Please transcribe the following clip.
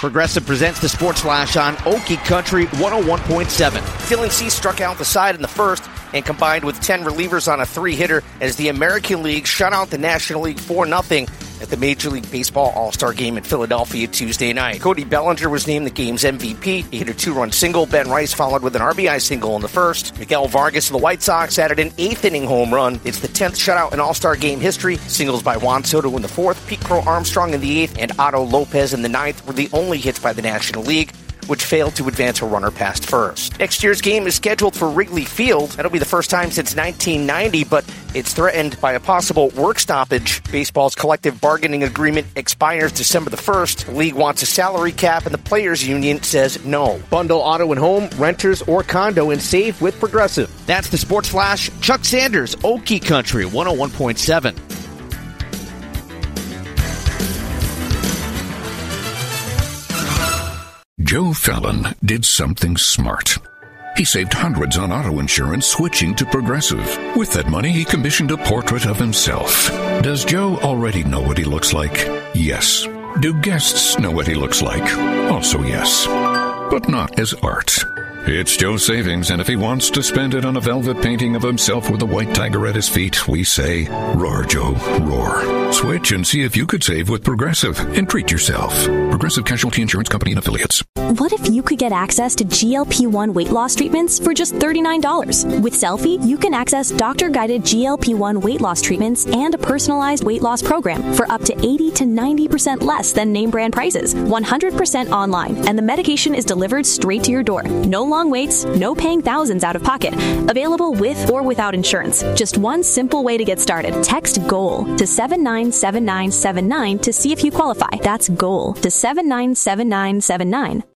Progressive presents the Sports Flash on Okie Country 101.7. Dylan Cease struck out the side in the first and combined with 10 relievers on a 3-hitter as the American League shut out the National League 4-0 at the Major League Baseball All-Star Game in Philadelphia Tuesday night. Cody Bellinger was named the game's MVP. He hit a 2-run single. Ben Rice followed with an RBI single in the first. Miguel Vargas of the White Sox added an 8th-inning home run. It's the 10th shutout in All-Star Game history. Singles by Juan Soto in the 4th, Pete Crow Armstrong in the 8th, and Otto Lopez in the 9th were the only hits by the National League, which failed to advance a runner past first. Next year's game is scheduled for Wrigley Field. That'll be the first time since 1990, but it's threatened by a possible work stoppage. Baseball's collective bargaining agreement expires December the 1st. The league wants a salary cap, and the players' union says no. Bundle auto and home, renters, or condo and save with Progressive. That's the Sports Flash. Chuck Sanders, Okie Country 101.7. Joe Fallon did something smart. He saved hundreds on auto insurance switching to Progressive. With that money, he commissioned a portrait of himself. Does Joe already know what he looks like? Yes. Do guests know what he looks like? Also yes. But not as art. It's Joe's savings, and if he wants to spend it on a velvet painting of himself with a white tiger at his feet, we say, roar, Joe, roar. Switch and see if you could save with Progressive and treat yourself. Progressive Casualty Insurance Company and Affiliates. What if you could get access to GLP-1 weight loss treatments for just $39? With Selfie, you can access doctor-guided GLP-1 weight loss treatments and a personalized weight loss program for up to 80 to 90% less than name brand prices, 100% online, and the medication is delivered straight to your door. No long waits, no paying thousands out of pocket. Available with or without insurance. Just one simple way to get started. Text GOAL to 797979 to see if you qualify. That's GOAL to 797979.